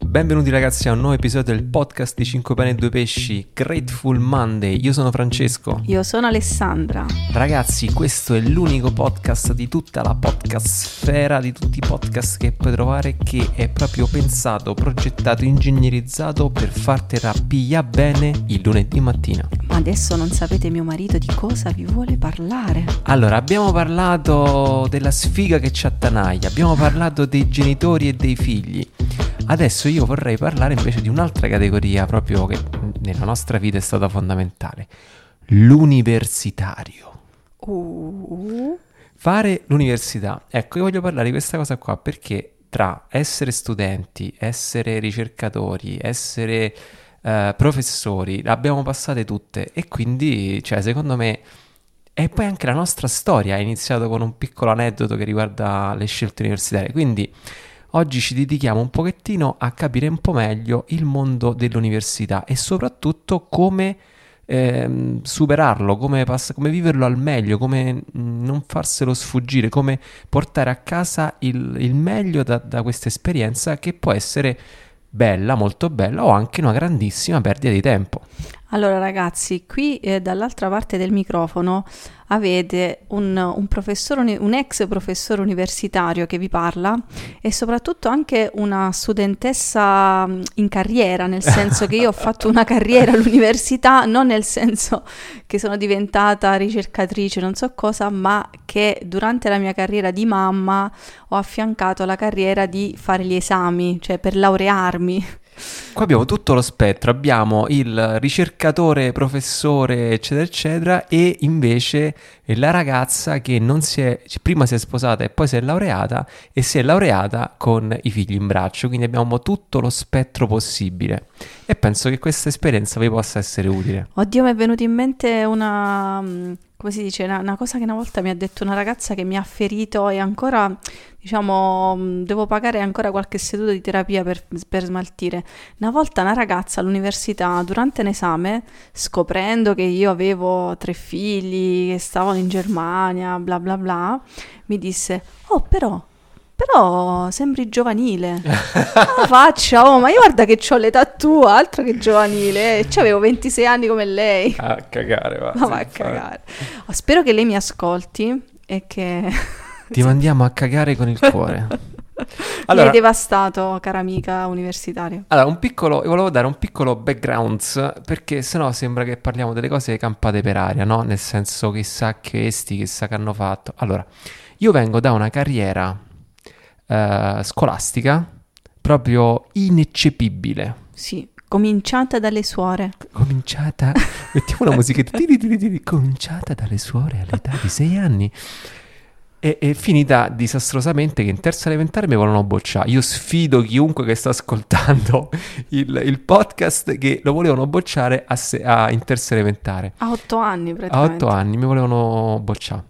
Benvenuti ragazzi a un nuovo episodio del podcast di 5 pani e 2 pesci, Grateful Monday. Io sono Francesco. Io sono Alessandra. Ragazzi, questo è l'unico podcast di tutta la podcast sfera, di tutti i podcast che puoi trovare, che è proprio pensato, progettato, ingegnerizzato per farti rappigliare bene il lunedì mattina. Ma adesso non sapete mio marito di cosa vi vuole parlare. Allora, abbiamo parlato della sfiga che ci attanaglia, abbiamo parlato dei genitori e dei figli. Adesso io vorrei parlare invece di un'altra categoria proprio che nella nostra vita è stata fondamentale. L'universitario. Fare l'università. Ecco, io voglio parlare di questa cosa qua perché tra essere studenti, essere ricercatori, essere professori, le abbiamo passate tutte e quindi, cioè, secondo me... E poi anche la nostra storia è iniziata con un piccolo aneddoto che riguarda le scelte universitarie, quindi... Oggi ci dedichiamo un pochettino a capire un po' meglio il mondo dell'università e soprattutto come superarlo, come viverlo al meglio, come non farselo sfuggire, come portare a casa il meglio da questa esperienza che può essere bella, molto bella o anche una grandissima perdita di tempo. Allora ragazzi, qui dall'altra parte del microfono avete un professore, un ex professore universitario che vi parla e soprattutto anche una studentessa in carriera, nel senso che io ho fatto una carriera all'università, non nel senso che sono diventata ricercatrice, non so cosa, ma che durante la mia carriera di mamma ho affiancato la carriera di fare gli esami, cioè per laurearmi. Qua abbiamo tutto lo spettro, abbiamo il ricercatore, professore, eccetera, eccetera, e invece la ragazza che prima si è sposata e poi si è laureata, e si è laureata con i figli in braccio, quindi abbiamo tutto lo spettro possibile. E penso che questa esperienza vi possa essere utile. Oddio, mi è venuta in mente come si dice, una cosa che una volta mi ha detto una ragazza che mi ha ferito e ancora, diciamo, devo pagare ancora qualche seduta di terapia per smaltire. Una volta una ragazza all'università, durante un esame, scoprendo che io avevo 3 figli, che stavano in Germania, bla bla bla, mi disse, oh però sembri giovanile. La faccia, ma io guarda che c'ho l'età tua, altro che giovanile, c'avevo 26 anni come lei. A cagare, va. Ma va a cagare. Spero che lei mi ascolti e che... Ti mandiamo a cagare con il cuore. Allora, mi hai devastato, cara amica universitaria. Allora, volevo dare un piccolo background, perché sennò sembra che parliamo delle cose campate per aria, no? Nel senso, chissà che hanno fatto. Allora, io vengo da una carriera scolastica proprio ineccepibile. Sì, cominciata dalle suore. Mettiamo una musichetta. Cominciata dalle suore all'età di 6 anni. E finita disastrosamente che in terza elementare mi volevano bocciare. Io sfido chiunque che sta ascoltando il podcast che lo volevano bocciare in terza elementare. A 8 anni praticamente. A 8 anni mi volevano bocciare.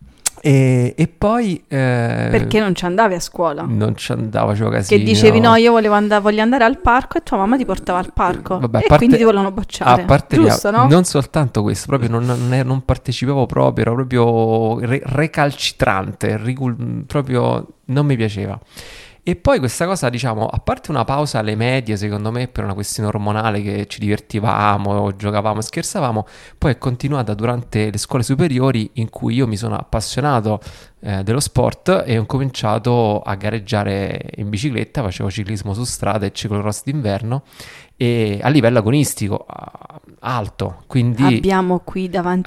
E poi... perché non ci andavi a scuola? Non ci andavo, facevo casino. Che dicevi no, io voglio andare al parco e tua mamma ti portava al parco. Vabbè, quindi ti volevano bocciare. A parte giusto, no? Non soltanto questo, proprio non partecipavo proprio, ero proprio recalcitrante, proprio non mi piaceva. E poi questa cosa, diciamo, a parte una pausa alle medie, secondo me, per una questione ormonale che ci divertivamo, giocavamo, scherzavamo, poi è continuata durante le scuole superiori in cui io mi sono appassionato dello sport e ho cominciato a gareggiare in bicicletta, facevo ciclismo su strada e ciclocross d'inverno e a livello agonistico alto, quindi abbiamo qui davanti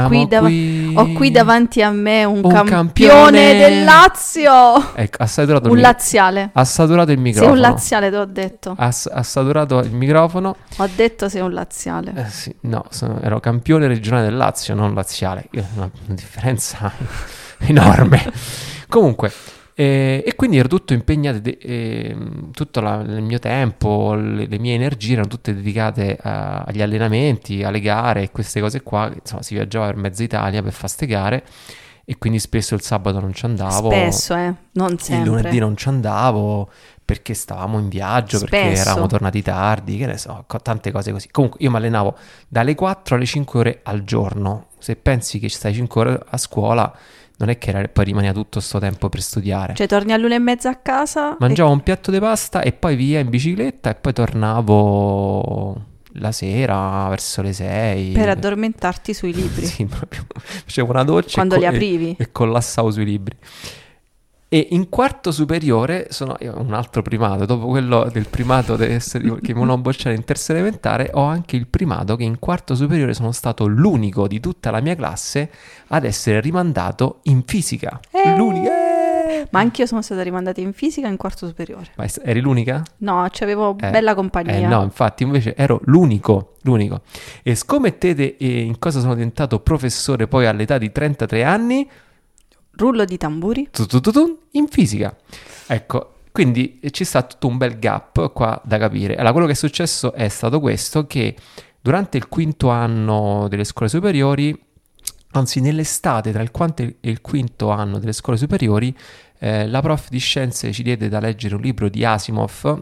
ho qui davanti a me un campione del Lazio. Ecco, ha saturato un laziale. Ha saturato il microfono. Sei un laziale, te l'ho detto. Ha saturato il microfono. Ho detto sei un laziale. Sì, no, ero campione regionale del Lazio, non laziale. Una differenza enorme. Comunque, e quindi ero tutto impegnato, tutto il mio tempo, le mie energie erano tutte dedicate agli allenamenti, alle gare e queste cose qua. Insomma, si viaggiava per mezza Italia per fare ste gare e quindi spesso il sabato non ci andavo. Spesso, non sempre. Il lunedì non ci andavo perché stavamo in viaggio, Spesso. Perché eravamo tornati tardi, che ne so, tante cose così. Comunque io mi allenavo dalle 4 alle 5 ore al giorno. Se pensi che stai 5 ore a scuola, non è che poi rimaneva tutto sto tempo per studiare. Cioè torni all'1:30 a casa Mangiavo un piatto di pasta e poi via in bicicletta e poi tornavo la sera verso le 6. per addormentarti sui libri. Sì, proprio. Facevo una doccia Quando li aprivi. e collassavo sui libri. E in quarto superiore sono io un altro primato, dopo quello del primato che mi hanno bocciato in terza elementare, ho anche il primato che in quarto superiore sono stato l'unico di tutta la mia classe ad essere rimandato in fisica. L'unico. Ma anch'io sono stata rimandata in fisica in quarto superiore. Ma eri l'unica? No, c'avevo bella compagnia. No, infatti invece ero l'unico. E scommettete in cosa sono diventato professore poi all'età di 33 anni? Rullo di tamburi. In fisica. Ecco, quindi ci sta tutto un bel gap qua da capire. Allora, quello che è successo è stato questo, che durante il quinto anno delle scuole superiori, anzi nell'estate tra il quarto e il quinto anno delle scuole superiori, la prof di scienze ci diede da leggere un libro di Asimov,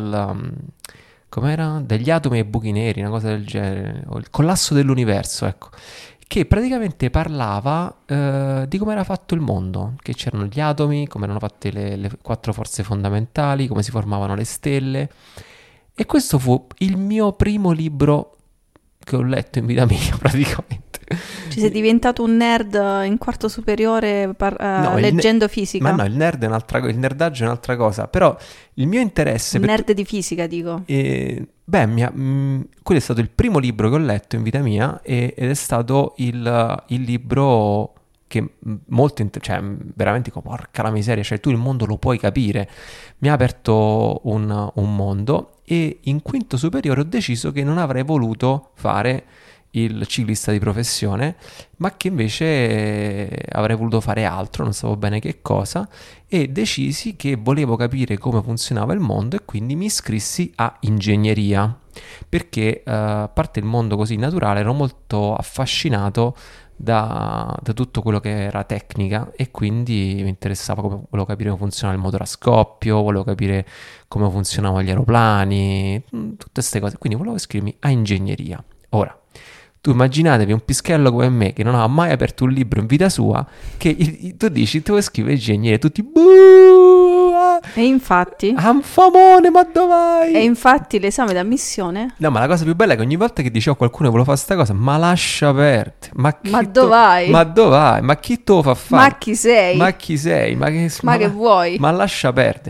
com'era? Degli atomi e buchi neri, una cosa del genere, o il collasso dell'universo, ecco, che praticamente parlava di come era fatto il mondo, che c'erano gli atomi, come erano fatte le 4 forze fondamentali, come si formavano le stelle. E questo fu il mio primo libro che ho letto in vita mia, praticamente. Ci sei diventato un nerd in quarto superiore leggendo fisica? Ma no, il nerd è un'altra cosa, il nerdaggio è un'altra cosa, però il mio interesse... Un nerd di fisica, dico. Quello è stato il primo libro che ho letto in vita mia ed è stato il libro che cioè veramente porca la miseria, cioè tu il mondo lo puoi capire. Mi ha aperto un mondo e in quinto superiore ho deciso che non avrei voluto fare il ciclista di professione, ma che invece avrei voluto fare altro, non sapevo bene che cosa, e decisi che volevo capire come funzionava il mondo e quindi mi iscrissi a ingegneria, perché a parte il mondo così naturale ero molto affascinato da tutto quello che era tecnica e quindi mi interessava, volevo capire come funzionava il motore a scoppio, volevo capire come funzionavano gli aeroplani, tutte queste cose, quindi volevo iscrivermi a ingegneria. Ora, tu immaginatevi un pischello come me che non ha mai aperto un libro in vita sua, che tu dici, tu vuoi scrivere ingegneria, tutti E infatti? Anfamone, ma dov'hai? E infatti l'esame d'ammissione? No, ma la cosa più bella è che ogni volta che dicevo a qualcuno che volevo fare sta cosa, ma lascia aperte. Ma dov'hai? Ma dov'hai? Ma chi te lo fa fare? Ma chi sei? Ma chi sei? Ma che vuoi? Ma lascia aperte,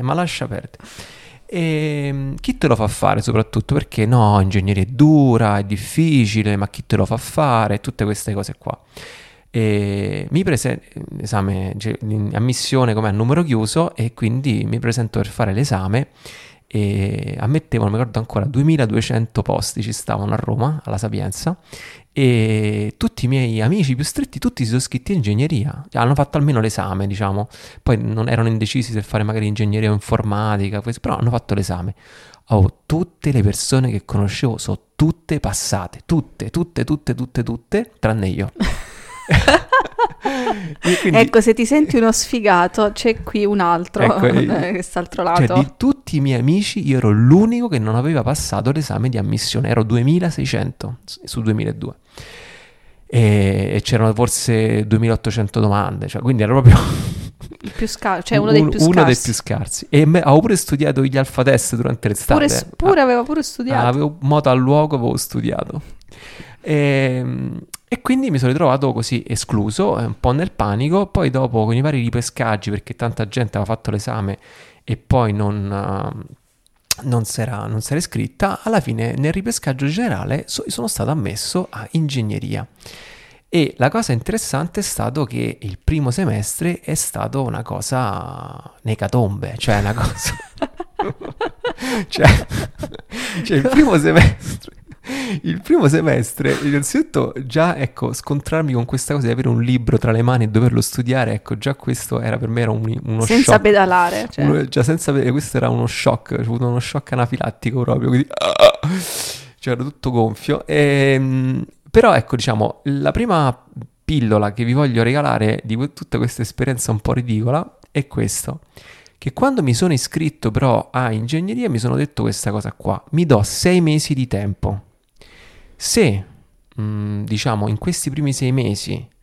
E chi te lo fa fare soprattutto? Perché no, ingegneria è dura, è difficile, ma chi te lo fa fare? Tutte queste cose qua. E mi prese l'esame ammissione come a numero chiuso e quindi mi presento per fare l'esame e ammettevano, mi ricordo ancora, 2200 posti ci stavano a Roma, alla Sapienza, e tutti i miei amici più stretti, tutti si sono iscritti a ingegneria, hanno fatto almeno l'esame, diciamo, poi non erano indecisi se fare magari ingegneria o informatica, però hanno fatto l'esame. Tutte le persone che conoscevo sono tutte passate, tutte, tranne io. Quindi, ecco, se ti senti uno sfigato, c'è qui un altro, ecco, quest'altro lato. Cioè, di tutti i miei amici, io ero l'unico che non aveva passato l'esame di ammissione. Ero 2600 su 2002 e c'erano forse 2800 domande, cioè, quindi ero proprio il più scarso, cioè uno dei più scarsi. E avevo pure studiato gli alfa test durante l'estate. Aveva pure studiato. Avevo moto al luogo, avevo studiato. E quindi mi sono ritrovato così escluso, un po' nel panico. Poi dopo con i vari ripescaggi, perché tanta gente aveva fatto l'esame e poi non si era iscritta, alla fine nel ripescaggio generale sono stato ammesso a ingegneria. E la cosa interessante è stato che il primo semestre è stato una cosa necatombe, cioè una cosa... cioè il primo semestre, innanzitutto già, ecco, scontrarmi con questa cosa di avere un libro tra le mani e doverlo studiare, ecco, già questo era per me uno shock. Senza pedalare, cioè. Già senza pedalare, questo era uno shock, ho avuto uno shock anafilattico proprio, quindi... cioè era tutto gonfio. Però ecco, diciamo, la prima pillola che vi voglio regalare di tutta questa esperienza un po' ridicola è questo. Che quando mi sono iscritto però a ingegneria mi sono detto questa cosa qua, mi do 6 mesi di tempo. Se, diciamo, in questi primi 6 mesi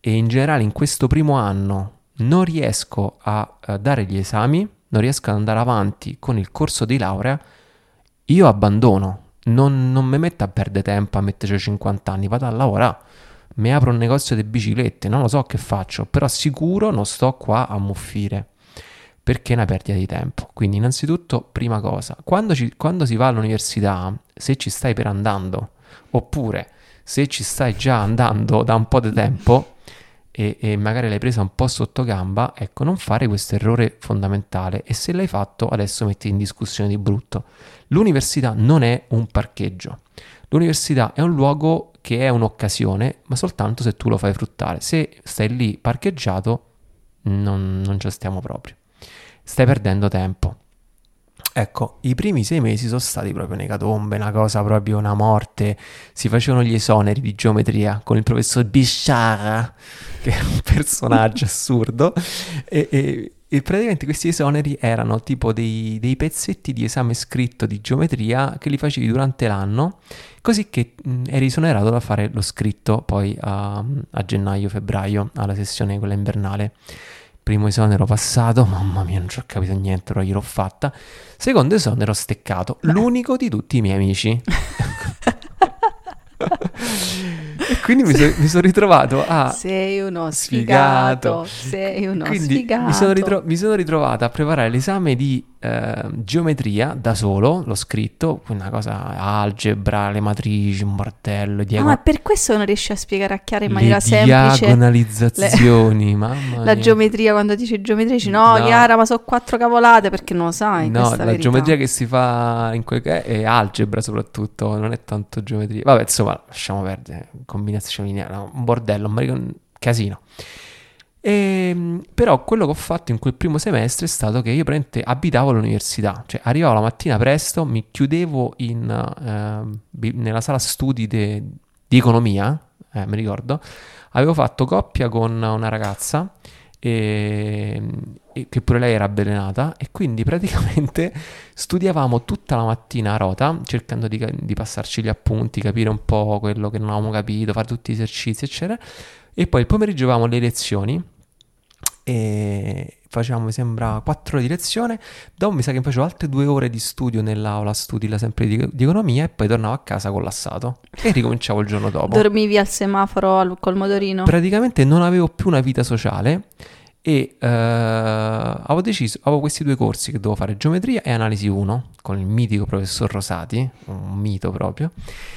e in generale in questo primo anno non riesco a dare gli esami, non riesco ad andare avanti con il corso di laurea, io abbandono. Non mi metto a perdere tempo a metterci 50 anni, vado a lavorare, mi apro un negozio di biciclette, non lo so che faccio, però sicuro non sto qua a muffire, perché è una perdita di tempo. Quindi innanzitutto, prima cosa, quando si va all'università, se ci stai per andando, oppure se ci stai già andando da un po' di tempo e magari l'hai presa un po' sotto gamba, ecco, non fare questo errore fondamentale, e se l'hai fatto adesso metti in discussione di brutto. L'università non è un parcheggio, l'università è un luogo che è un'occasione, ma soltanto se tu lo fai fruttare. Se stai lì parcheggiato non ci stiamo proprio, stai perdendo tempo. Ecco, i primi 6 mesi sono stati proprio un'ecatombe, una cosa proprio, una morte. Si facevano gli esoneri di geometria con il professor Bishara, che è un personaggio assurdo, e praticamente questi esoneri erano tipo dei pezzetti di esame scritto di geometria che li facevi durante l'anno, così che eri esonerato da fare lo scritto poi a gennaio-febbraio, alla sessione quella invernale. Primo esonero passato, mamma mia, non ci ho capito niente, però gliel'ho fatta. Secondo esonero steccato, l'unico di tutti i miei amici. E quindi mi sono ritrovato a... Sei uno sfigato, sei uno quindi sfigato. mi sono ritrovato a preparare l'esame di geometria da solo, l'ho scritto, una cosa, algebra, le matrici, un bordello, Ma per questo non riesci a spiegare a chiaro in le maniera semplice diagonalizzazioni, mamma la mia. geometria. Quando dici geometria dici no, Chiara, ma sono 4 cavolate, perché non lo sai. No, questa la verità. geometria che si fa è algebra soprattutto, non è tanto geometria. Vabbè, insomma, lasciamo perdere, combinazioni, un bordello, un casino. Però quello che ho fatto in quel primo semestre è stato che io praticamente abitavo all'università, cioè arrivavo la mattina presto, mi chiudevo nella sala studi di economia, mi ricordo, avevo fatto coppia con una ragazza e che pure lei era avvelenata, e quindi praticamente studiavamo tutta la mattina a rota, cercando di passarci gli appunti, capire un po' quello che non avevamo capito, fare tutti gli esercizi eccetera, e poi il pomeriggio avevamo le lezioni e facevamo, mi sembra, 4 ore di lezione, dopo mi sa che facevo altre 2 ore di studio nell'aula studi sempre di economia, e poi tornavo a casa collassato e ricominciavo il giorno dopo. Dormivi al semaforo col motorino? Praticamente non avevo più una vita sociale, e avevo questi 2 corsi che dovevo fare, geometria e analisi 1, con il mitico professor Rosati, un mito proprio,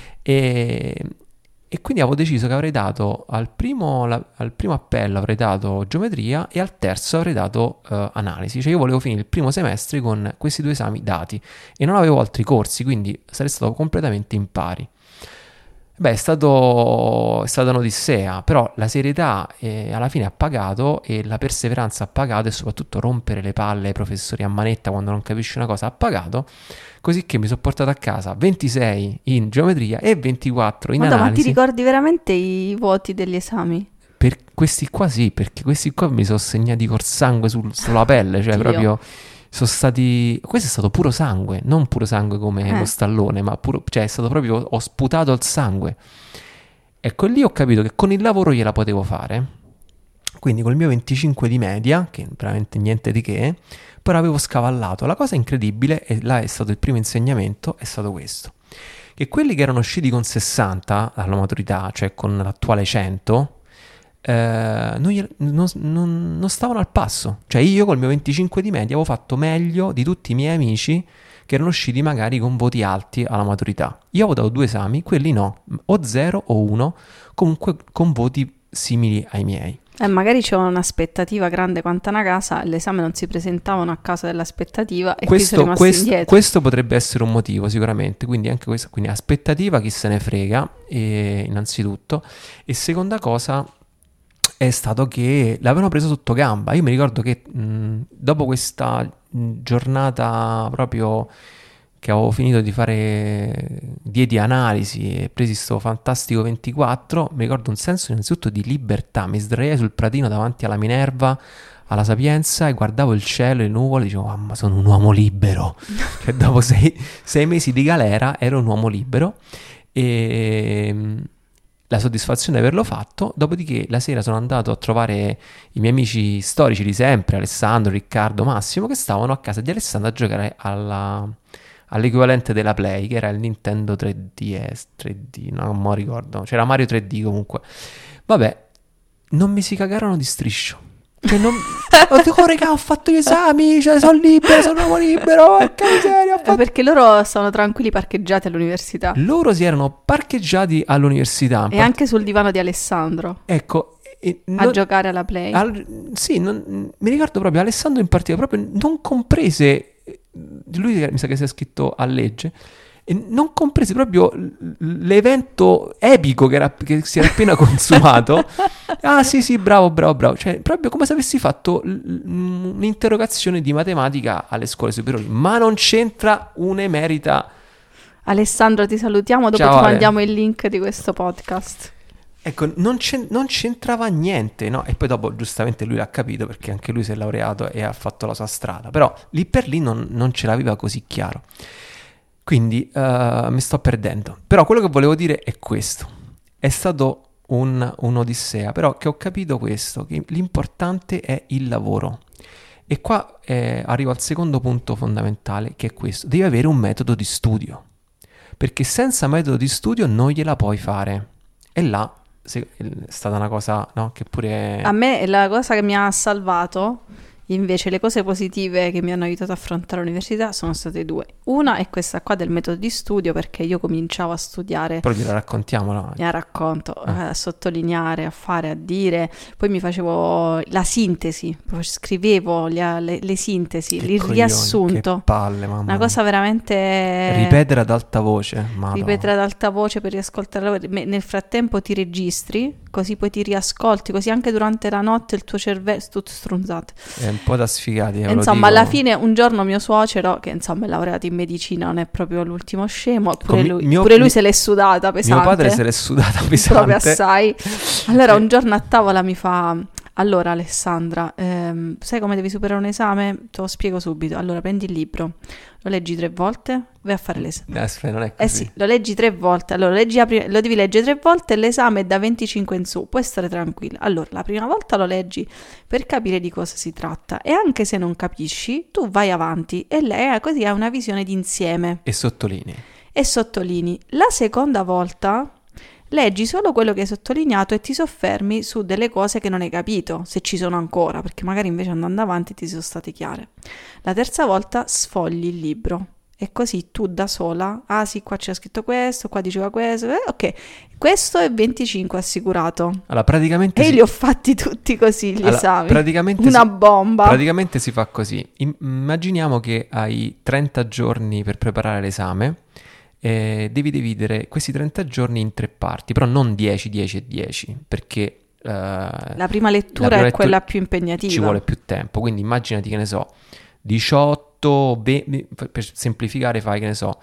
e quindi avevo deciso che avrei dato al primo appello avrei dato geometria, e al terzo avrei dato analisi. Cioè io volevo finire il primo semestre con questi 2 esami dati e non avevo altri corsi, quindi sarei stato completamente in pari. Beh, è stata un'odissea, però la serietà alla fine ha pagato, e la perseveranza ha pagato, e soprattutto rompere le palle ai professori a manetta quando non capisci una cosa ha pagato, così che mi sono portato a casa 26 in geometria e 24 in Madonna, ma ti analisi. ricordi veramente i voti degli esami? Per questi qua sì, perché questi qua mi sono segnati col sangue sulla pelle, cioè Dio. proprio sono stati... Questo è stato puro sangue, non puro sangue come lo stallone, ma puro... cioè è stato proprio... ho sputato il sangue. Ecco, lì ho capito che con il lavoro gliela potevo fare, quindi col mio 25 di media, che veramente niente di che, però avevo scavallato. La cosa incredibile, e là è stato il primo insegnamento, è stato questo: che quelli che erano usciti con 60 alla maturità, cioè con l'attuale 100, non stavano al passo. Cioè io col mio 25 di media avevo fatto meglio di tutti i miei amici che erano usciti magari con voti alti alla maturità. Io avevo dato 2 esami, quelli no, o 0 o 1, comunque con voti simili ai miei. Magari c'era un'aspettativa grande quanto una casa, l'esame non si presentavano a causa dell'aspettativa e qui sono rimasti indietro. Questo potrebbe essere un motivo sicuramente, quindi anche questo, quindi aspettativa, chi se ne frega, innanzitutto, e seconda cosa è stato che l'avevano preso sotto gamba. Io mi ricordo che dopo questa giornata proprio che avevo finito di fare di analisi e presi sto fantastico 24, mi ricordo un senso innanzitutto di libertà. Mi sdraiai sul pratino davanti alla Minerva, alla Sapienza, e guardavo il cielo e le nuvole e dicevo mamma, sono un uomo libero. Cioè dopo 6 mesi di galera ero un uomo libero. E la soddisfazione di averlo fatto, dopodiché la sera sono andato a trovare i miei amici storici di sempre, Alessandro, Riccardo, Massimo, che stavano a casa di Alessandro a giocare all'equivalente della Play, che era il Nintendo 3DS, 3D, no, non mi ricordo, c'era Mario 3D comunque. Vabbè, non mi si cagarono di striscio. Cioè non... ho detto, raga, ho fatto gli esami, cioè, sono libero, sono libero, che miseria, ho fatto... Perché loro sono tranquilli parcheggiati all'università. Loro si erano parcheggiati all'università. E anche sul divano di Alessandro. Ecco. A giocare alla Play. Sì, mi ricordo proprio, Alessandro in particolare, proprio non comprese, lui mi sa che si è iscritto a legge, e non comprese proprio l'evento epico che si era appena consumato. Ah sì, bravo, cioè proprio come se avessi fatto un'interrogazione di matematica alle scuole superiori, ma non c'entra un'emerita. Alessandro, ti salutiamo, dopo Ciao, ti mandiamo il link di questo podcast. Ecco, non c'entrava niente, no? E poi dopo giustamente lui l'ha capito, perché anche lui si è laureato e ha fatto la sua strada, però lì per lì non ce l'aveva così chiaro. Quindi mi sto perdendo. Però quello che volevo dire è questo. È stato un'odissea, però che ho capito questo, che l'importante è il lavoro. E qua arrivo al secondo punto fondamentale, che è questo. Devi avere un metodo di studio. Perché senza metodo di studio non gliela puoi fare. E là è stata una cosa, no, che pure... A me la cosa che mi ha salvato, invece, le cose positive che mi hanno aiutato a affrontare l'università sono state due. Una è questa qua del metodo di studio, perché io cominciavo a studiare. Però gliela raccontiamo, no? A racconto, a sottolineare, a fare, a dire. Poi mi facevo la sintesi, scrivevo le sintesi, il riassunto. Che palle, mamma. Una cosa veramente... Ripetere ad alta voce. Ripetere ad alta voce per riascoltare. Nel frattempo ti registri, così poi ti riascolti, così anche durante la notte il tuo cervello... Tutto stronzato. È un po' da sfigati. Insomma, alla fine un giorno mio suocero, che insomma è laureato in medicina, non è proprio l'ultimo scemo, pure lui se l'è sudata pesante. Mio padre se l'è sudata pesante. Proprio assai. Allora un giorno a tavola mi fa: allora Alessandra, sai come devi superare un esame? Te lo spiego subito. Allora prendi il libro, lo leggi 3 volte, vai a fare l'esame. Aspetta, non è così. Sì, lo leggi 3 volte. Allora lo devi leggere 3 volte e l'esame è da 25 in su, puoi stare tranquilla. Allora la prima volta lo leggi per capire di cosa si tratta, e anche se non capisci tu vai avanti e lei così ha una visione d'insieme. E sottolinei. La seconda volta leggi solo quello che hai sottolineato e ti soffermi su delle cose che non hai capito, se ci sono ancora, perché magari invece andando avanti ti sono state chiare. La terza volta sfogli il libro e così tu da sola, ah sì, qua c'è scritto questo, qua diceva questo, ok, questo è 25 assicurato. Allora, praticamente li ho fatti tutti così gli esami. Praticamente una bomba. Praticamente si fa così. Immaginiamo che hai 30 giorni per preparare l'esame. Devi dividere questi 30 giorni in 3 parti, però non 10, 10 e 10, perché la prima lettura è quella più impegnativa. Ci vuole più tempo, quindi immaginati, che ne so, 18, per semplificare fai, che ne so,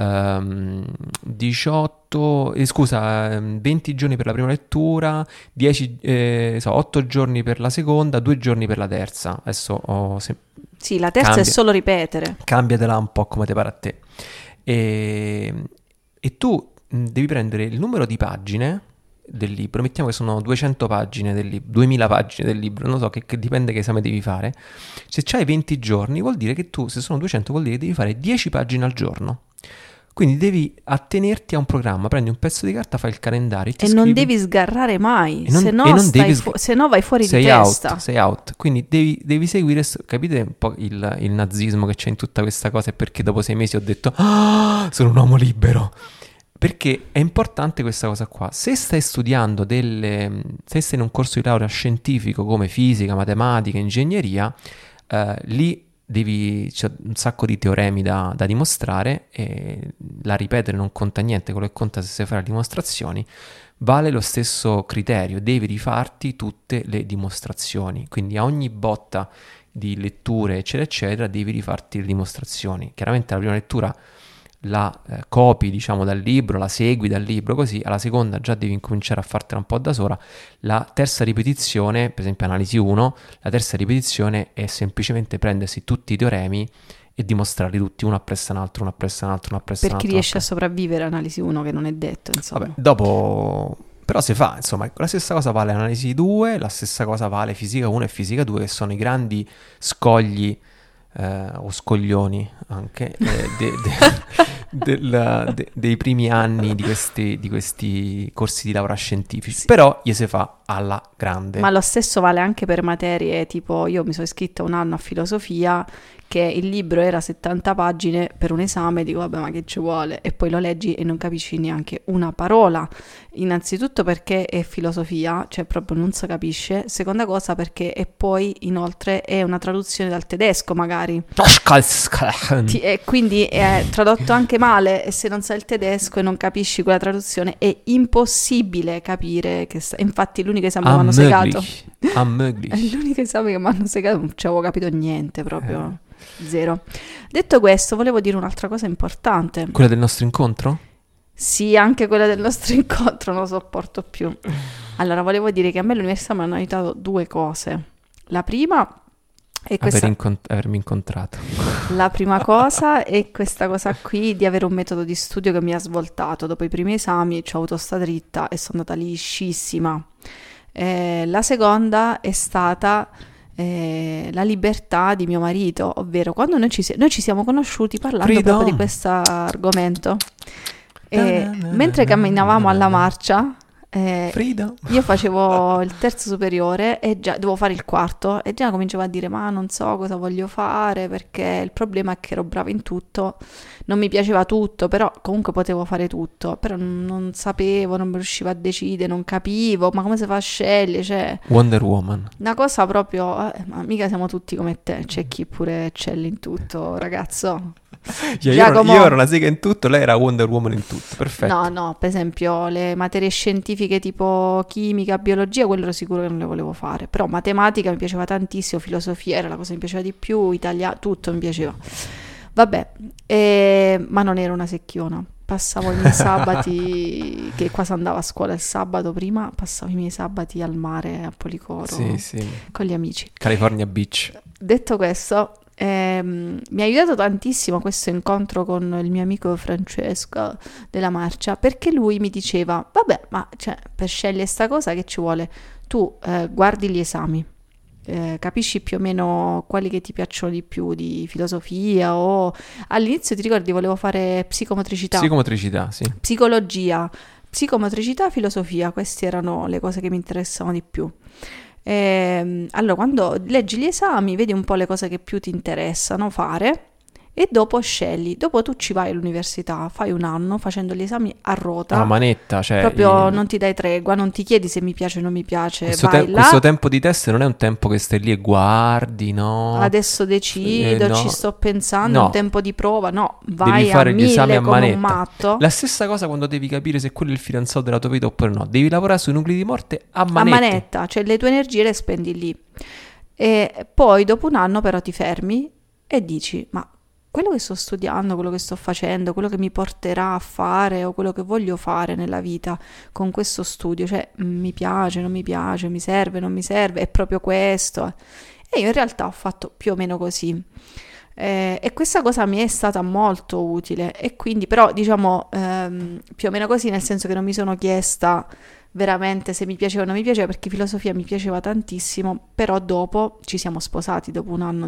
20 giorni per la prima lettura, 8 giorni per la seconda, 2 giorni per la terza. Adesso sì, la terza è solo ripetere. Cambiatela un po' come te pare a te. E tu devi prendere il numero di pagine del libro, mettiamo che sono 200 pagine del libro, 2000 pagine del libro, non so, che dipende che esame devi fare. Se c'hai 20 giorni vuol dire che tu, se sono 200, vuol dire che devi fare 10 pagine al giorno. Quindi devi attenerti a un programma, prendi un pezzo di carta, fai il calendario e non devi sgarrare mai, se no vai fuori di testa. Sei out, quindi devi seguire, capite un po' il nazismo che c'è in tutta questa cosa, e perché dopo 6 mesi ho detto sono un uomo libero. Perché è importante questa cosa qua. Se stai studiando se stai in un corso di laurea scientifico come fisica, matematica, ingegneria, lì c'è un sacco di teoremi da dimostrare, e la ripetere non conta niente, quello che conta se sai fare le dimostrazioni. Vale lo stesso criterio, devi rifarti tutte le dimostrazioni, quindi a ogni botta di letture eccetera eccetera devi rifarti le dimostrazioni. Chiaramente la prima lettura la copi, diciamo, dal libro, la segui dal libro, così alla seconda già devi incominciare a fartela un po' da sola. La terza ripetizione, per esempio analisi 1, la terza ripetizione è semplicemente prendersi tutti i teoremi e dimostrarli tutti, uno appresso un altro, uno appresso un altro, uno appresso un altro. Per chi riesce a sopravvivere analisi 1, che non è detto, insomma. Vabbè, dopo Però si fa, insomma, la stessa cosa vale analisi 2, la stessa cosa vale fisica 1 e fisica 2, che sono i grandi scogli o scoglioni anche dei primi anni di questi corsi di laurea scientifici. Sì. Però gli si fa alla grande. Ma lo stesso vale anche per materie tipo io mi sono iscritta un anno a filosofia che il libro era 70 pagine per un esame, dico vabbè ma che ci vuole, e poi lo leggi e non capisci neanche una parola, innanzitutto perché è filosofia, cioè proprio non si capisce, seconda cosa perché e poi inoltre è una traduzione dal tedesco magari, e quindi è tradotto anche male, e se non sai il tedesco e non capisci quella traduzione è impossibile capire infatti l'unico esame che mi hanno segato è l'unico esame che mi hanno segato, non ci avevo capito niente proprio. Zero. Detto questo, volevo dire un'altra cosa importante. Quella del nostro incontro? Sì, anche quella del nostro incontro non lo sopporto più. Allora, volevo dire che a me all'università mi hanno aiutato due cose. La prima è questa. Avermi incontrato. La prima cosa è questa cosa qui di avere un metodo di studio che mi ha svoltato. Dopo i primi esami ci ho avuto sta dritta e sono andata liscissima. La seconda è stata la libertà di mio marito, ovvero quando noi ci siamo conosciuti parlando proprio di questo argomento, mentre camminavamo alla marcia, io facevo il terzo superiore e già dovevo fare il quarto e già cominciavo a dire ma non so cosa voglio fare, perché il problema è che ero brava in tutto, non mi piaceva tutto, però comunque potevo fare tutto, però non sapevo, non riuscivo a decidere, non capivo, ma come si fa a scegliere, cioè Wonder Woman. una cosa proprio, ma mica siamo tutti come te, c'è chi pure eccelle in tutto, ragazzo. Io Giacomo, ero una sega in tutto, lei era Wonder Woman in tutto, perfetto. no, per esempio le materie scientifiche tipo chimica, biologia, quello ero sicuro che non le volevo fare, però matematica mi piaceva tantissimo, filosofia era la cosa che mi piaceva di più, italiano, tutto mi piaceva. Vabbè, ma non ero una secchiona, passavo i miei sabati, che quasi andavo a scuola il sabato prima, passavo i miei sabati al mare a Policoro, Sì. con gli amici. California Beach. Detto questo, mi ha aiutato tantissimo questo incontro con il mio amico Francesco della marcia, perché lui mi diceva vabbè, ma cioè, per scegliere sta cosa che ci vuole? Tu guardi gli esami, capisci più o meno quali che ti piacciono di più di filosofia, o all'inizio ti ricordi volevo fare psicomotricità, Sì. psicologia, psicomotricità, filosofia, queste erano le cose che mi interessavano di più. Allora, quando leggi gli esami, vedi un po' le cose che più ti interessano fare e dopo scegli. Dopo tu ci vai all'università, fai un anno facendo gli esami a rota. A manetta, cioè proprio non ti dai tregua, non ti chiedi se mi piace o non mi piace. questo tempo di test non è un tempo che stai lì e guardi, no? Adesso decido, no. ci sto pensando, No. un tempo di prova. No, vai Devi fare a gli esami 1000 a come manetta. un matto. La stessa cosa quando devi capire se quello è il fidanzato della tua vita oppure no. Devi lavorare sui nuclei di morte a A manetta. manetta, cioè le tue energie le spendi lì. E poi dopo un anno però ti fermi e dici, ma quello che sto studiando, quello che sto facendo, quello che mi porterà a fare o quello che voglio fare nella vita con questo studio, cioè mi piace, non mi piace, mi serve, non mi serve, è proprio questo. E io in realtà ho fatto più o meno così. E questa cosa mi è stata molto utile e quindi però diciamo più o meno così, nel senso che non mi sono chiesta veramente se mi piaceva o non mi piaceva, perché filosofia mi piaceva tantissimo, però dopo ci siamo sposati dopo un anno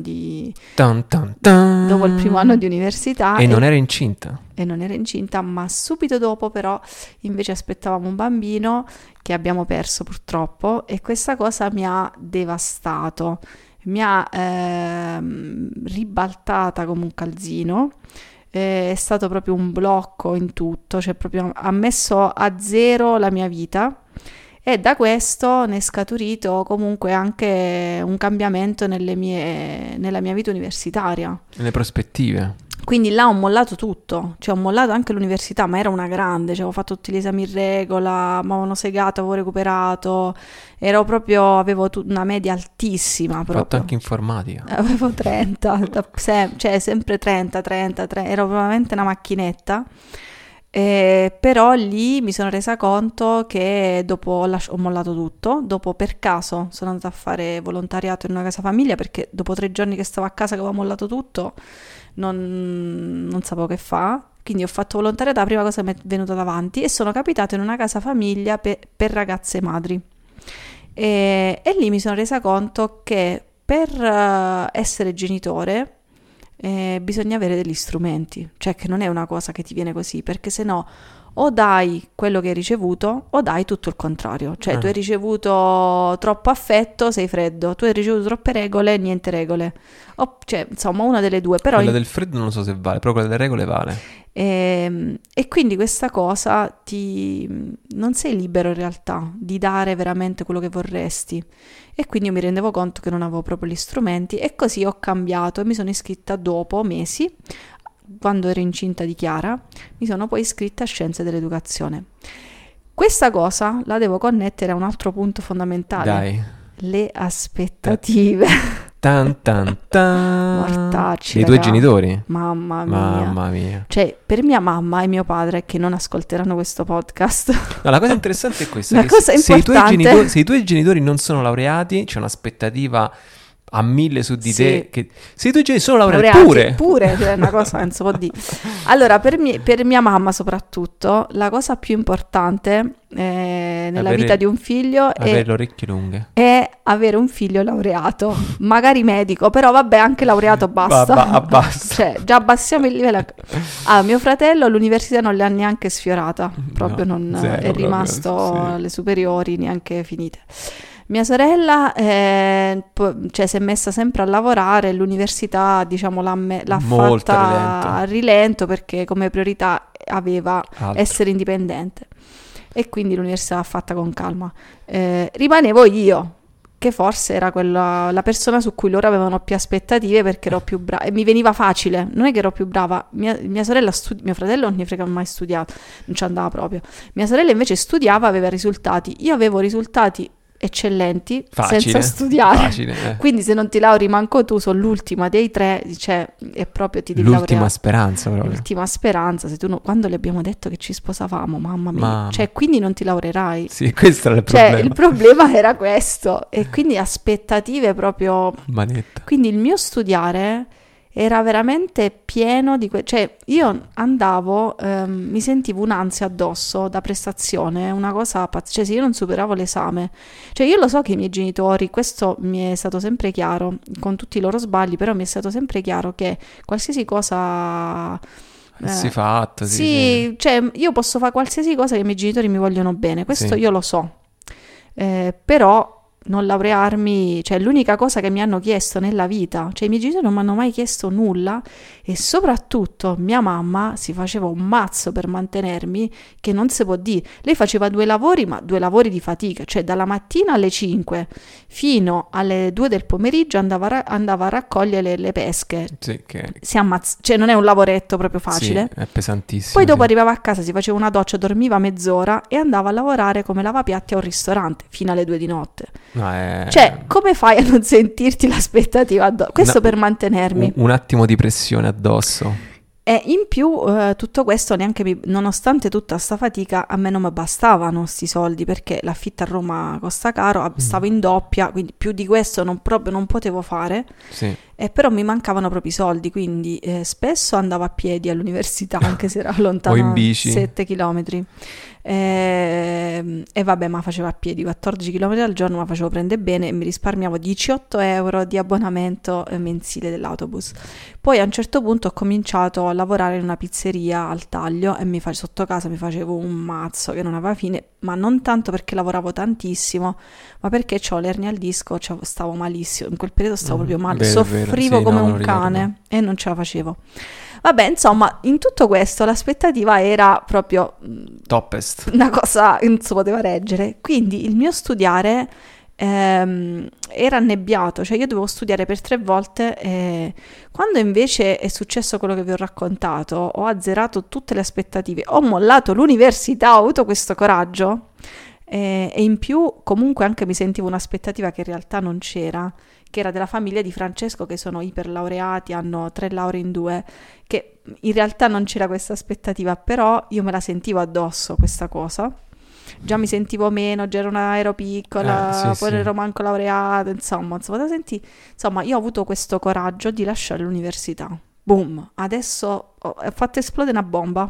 dopo il primo anno di università E non era incinta. e non ero incinta, ma subito dopo però invece aspettavamo un bambino che abbiamo perso purtroppo e questa cosa mi ha devastato, mi ha ribaltata come un calzino. È stato proprio un blocco in tutto, cioè proprio ha messo a zero la mia vita e da questo ne è scaturito comunque anche un cambiamento nella mia vita universitaria. Le prospettive. Quindi là ho mollato tutto, cioè ho mollato anche l'università, ma era una grande, cioè avevo fatto tutti gli esami in regola, mi avevano segato, avevo recuperato, avevo una media altissima Ho proprio. fatto anche informatica. Avevo 30, cioè sempre 30, ero veramente una macchinetta. Però lì mi sono resa conto che dopo ho mollato tutto, dopo per caso sono andata a fare volontariato in una casa famiglia perché dopo 3 giorni che stavo a casa che avevo mollato tutto non sapevo che fa, Quindi ho fatto volontariato, la prima cosa che mi è venuta davanti, e sono capitato in una casa famiglia per ragazze madri. E lì mi sono resa conto che per essere genitore bisogna avere degli strumenti, cioè che non è una cosa che ti viene così, perché se no o dai quello che hai ricevuto o dai tutto il contrario, cioè tu hai ricevuto troppo affetto, sei freddo, tu hai ricevuto troppe regole, niente regole, cioè insomma una delle due. Però quella del freddo non so se vale, però quella delle regole vale. E quindi questa cosa non sei libero in realtà di dare veramente quello che vorresti, e quindi io mi rendevo conto che non avevo proprio gli strumenti, e così ho cambiato e mi sono iscritta dopo mesi, quando ero incinta di Chiara, mi sono poi iscritta a Scienze dell'Educazione. Questa cosa la devo connettere a un altro punto fondamentale. Dai. Le aspettative. Tan tan tan. Mortacci, dei tuoi genitori? Mamma mia. Mamma mia. Cioè, per mia mamma e mio padre, che non ascolteranno questo podcast. No, la cosa interessante è questa. La che cosa importante... se i tuoi genitori non sono laureati, c'è un'aspettativa a 1000 su di te. Che se i tuoi genitori sono laureati pure, cioè, è una cosa che non si può dire. Allora, per mia mamma soprattutto, la cosa più importante nella vita di un figlio avere le orecchie lunghe. È avere un figlio laureato, magari medico, però vabbè, anche laureato basta. Basta. Cioè, già abbassiamo il livello. Mio fratello all'università non le ha neanche sfiorata, proprio zero, è rimasto proprio, sì. alle superiori neanche finite. Mia sorella cioè, si è messa sempre a lavorare, l'università diciamo l'ha fatta a rilento, perché come priorità aveva essere indipendente, e quindi l'università l'ha fatta con calma. Rimanevo io, che forse era la persona su cui loro avevano più aspettative, perché ero più brava e mi veniva facile, non è che ero più brava. Mia sorella mio fratello non ne frega mai studiato, non ci andava proprio. Mia sorella invece studiava, aveva risultati, io avevo risultati eccellenti, senza studiare. Quindi se non ti lauri manco tu, sono l'ultima dei tre, cioè è proprio ti devi l'ultima laureare. Speranza proprio. L'ultima speranza, se tu quando le abbiamo detto che ci sposavamo, mamma mia, cioè quindi non ti laureerai. Sì, questo era il problema. problema. Il problema era questo, e quindi aspettative proprio. Manetta. Quindi il mio studiare era veramente pieno di cioè io andavo, mi sentivo un'ansia addosso da prestazione, una cosa cioè se io non superavo l'esame, cioè io lo so che i miei genitori, questo mi è stato sempre chiaro, con tutti i loro sbagli, però mi è stato sempre chiaro che qualsiasi cosa si fa atto, sì, cioè io posso fare qualsiasi cosa che i miei genitori mi vogliono bene, questo io lo so, però non laurearmi, cioè l'unica cosa che mi hanno chiesto nella vita, cioè i miei genitori non mi hanno mai chiesto nulla, e soprattutto mia mamma si faceva un mazzo per mantenermi che non si può dire. Lei faceva 2 lavori, ma 2 lavori di fatica, cioè dalla mattina alle 5 fino alle 2 del pomeriggio andava a raccogliere le pesche. Sì, che... cioè non è un lavoretto proprio facile. Sì, è pesantissimo. Poi dopo arrivava a casa, si faceva una doccia, dormiva mezz'ora e andava a lavorare come lavapiatti a un ristorante fino alle 2 di notte. Cioè, come fai a non sentirti l'aspettativa addosso? Questo per mantenermi. Un attimo di pressione addosso. E in più tutto questo nonostante tutta sta fatica, a me non mi bastavano sti soldi, perché l'affitto a Roma costa caro, stavo in doppia, quindi più di questo non potevo fare. Sì. Però mi mancavano proprio i soldi, quindi spesso andavo a piedi all'università, anche se era lontano, o in bici. 7 chilometri. E vabbè, ma facevo a piedi 14 km al giorno, ma facevo prendere bene, e mi risparmiavo 18 euro di abbonamento mensile dell'autobus. Poi a un certo punto ho cominciato a lavorare in una pizzeria al taglio, e sotto casa mi facevo un mazzo che non aveva fine, ma non tanto perché lavoravo tantissimo, ma perché ho l'ernia al disco, stavo malissimo, in quel periodo stavo proprio male, soffrivo come un cane e non ce la facevo. Vabbè, insomma, in tutto questo l'aspettativa era proprio Topest, una cosa che non si poteva reggere. Quindi il mio studiare era annebbiato, cioè io dovevo studiare per 3 volte, quando invece è successo quello che vi ho raccontato, ho azzerato tutte le aspettative, ho mollato l'università, ho avuto questo coraggio, e in più comunque anche mi sentivo un'aspettativa che in realtà non c'era, che era della famiglia di Francesco, che sono iperlaureati, hanno 3 lauree in 2, che in realtà non c'era questa aspettativa, però io me la sentivo addosso questa cosa, già mi sentivo meno, già ero piccola, poi ero manco laureata, insomma io ho avuto questo coraggio di lasciare l'università, boom, adesso ho fatto esplodere una bomba.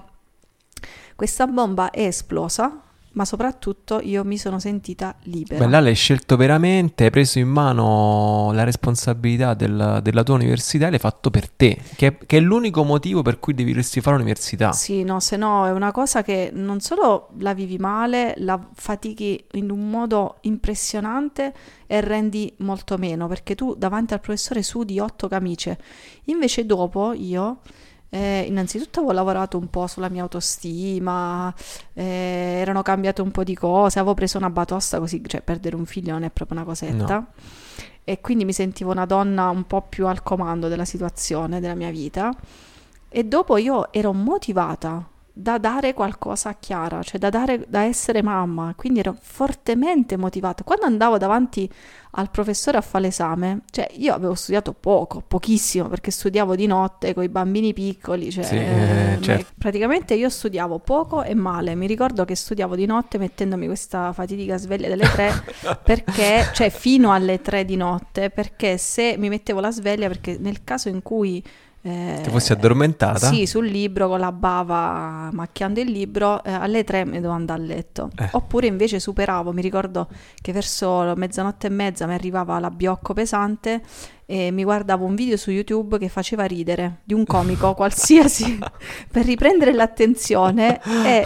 Questa bomba è esplosa, ma soprattutto io mi sono sentita libera. Beh, là l'hai scelto veramente, hai preso in mano la responsabilità della tua università e l'hai fatto per te, che è l'unico motivo per cui dovresti fare l'università. Sì, no, se no è una cosa che non solo la vivi male, la fatichi in un modo impressionante e rendi molto meno, perché tu davanti al professore sudi 8 camicie. Invece dopo io... innanzitutto avevo lavorato un po' sulla mia autostima, erano cambiate un po' di cose, avevo preso una batosta così, cioè perdere un figlio non è proprio una cosetta, No. e quindi mi sentivo una donna un po' più al comando della situazione, della mia vita, e dopo io ero motivata da dare qualcosa a Chiara, cioè da essere mamma, quindi ero fortemente motivata. Quando andavo davanti al professore a fare l'esame, cioè io avevo studiato pochissimo, perché studiavo di notte con i bambini piccoli, cioè Sì, certo. praticamente io studiavo poco e male. Mi ricordo che studiavo di notte mettendomi questa fatidica sveglia delle 3 perché, cioè fino alle 3 di notte, perché se mi mettevo la sveglia, perché nel caso in cui Ti fossi addormentata? sì, sul libro con la bava macchiando il libro, alle 3 mi dovevo andare a letto. Oppure invece superavo, mi ricordo che verso mezzanotte e mezza mi arrivava l'abbiocco pesante e mi guardavo un video su YouTube che faceva ridere di un comico qualsiasi per riprendere l'attenzione,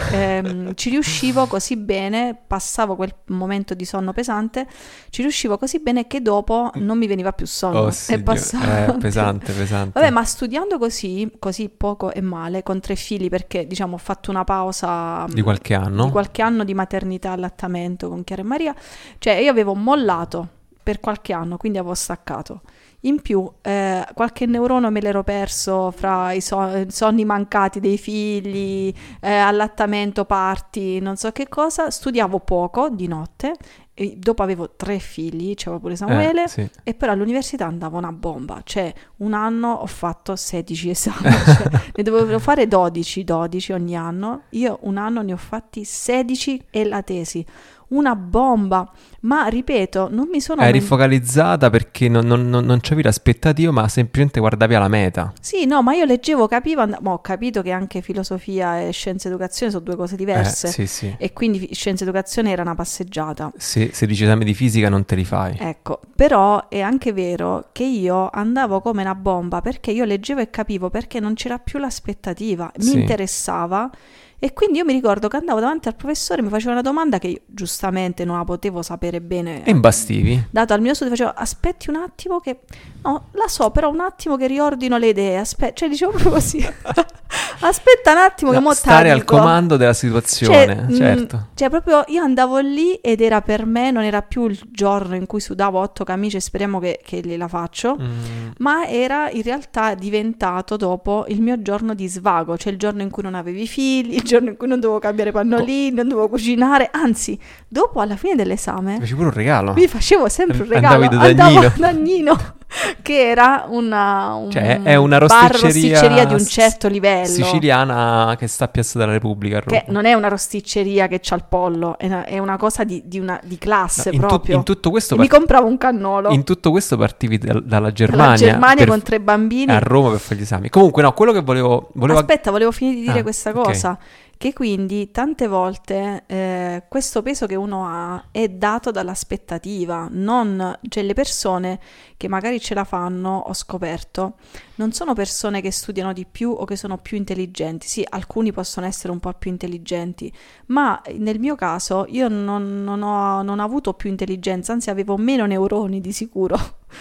e ci riuscivo così bene, passavo quel momento di sonno pesante, ci riuscivo così bene che dopo non mi veniva più sonno. Oh, E signor. passavo... Pesante, pesante. Vabbè, ma studiando così poco e male, con 3 figli, perché diciamo ho fatto una pausa Di qualche anno? di qualche anno di maternità, allattamento con Chiara e Maria, cioè io avevo mollato per qualche anno, quindi avevo staccato. In più, qualche neurone me l'ero perso fra i sonni mancati dei figli, allattamento, parti, non so che cosa. Studiavo poco di notte, e dopo avevo 3 figli, c'avevo pure Samuele, Sì. e però all'università andavo una bomba. Cioè, un anno ho fatto 16 esami, cioè, ne dovevo fare 12 ogni anno. Io un anno ne ho fatti 16 e la tesi. Una bomba, ma ripeto, non mi sono... Eri focalizzata perché non c'avevi l'aspettativa, ma semplicemente guardavi alla meta. Sì, no, ma io leggevo, capivo, ma ho capito che anche filosofia e scienze educazione sono 2 cose diverse, Sì, sì. e quindi scienze educazione era una passeggiata. Se dici esami di fisica non te li fai. Ecco, però è anche vero che io andavo come una bomba perché io leggevo e capivo, perché non c'era più l'aspettativa, mi Sì. interessava. E quindi io mi ricordo che andavo davanti al professore, mi faceva una domanda che io giustamente non la potevo sapere bene. E imbastivi. Dato al mio studio, facevo: aspetti un attimo che... No, la so, però un attimo che riordino le idee. Cioè, dicevo proprio così. Aspetta un attimo che No, mo te stare la al dico. comando della situazione, certo. Cioè, proprio io andavo lì ed era per me, non era più il giorno in cui sudavo 8 camicie, speriamo che gliela faccio, ma era in realtà diventato dopo il mio giorno di svago, cioè il giorno in cui non avevi figli, il giorno in cui non dovevo cambiare pannolini, non dovevo cucinare, anzi, dopo alla fine dell'esame Feci pure un regalo. mi facevo sempre un regalo, Andavi da andavo Nino. da Nino, che era un Cioè, è una bar rosticceria di un certo livello, siciliana che sta a Piazza della Repubblica a Roma. che non è una rosticceria che c'ha il pollo, è una cosa di classe proprio. In tutto questo E mi compravo un cannolo in tutto questo partivi dalla dalla Germania, Germania per- con 3 bambini. a Roma per fare gli esami. Comunque, no, quello che volevo Aspetta, volevo finire di dire Ah, questa ok. cosa, che quindi tante volte questo peso che uno ha è dato dall'aspettativa, non, cioè le persone che magari ce la fanno, ho scoperto, non sono persone che studiano di più o che sono più intelligenti. Sì, alcuni possono essere un po' più intelligenti, ma nel mio caso io non ho avuto più intelligenza, anzi avevo meno neuroni di sicuro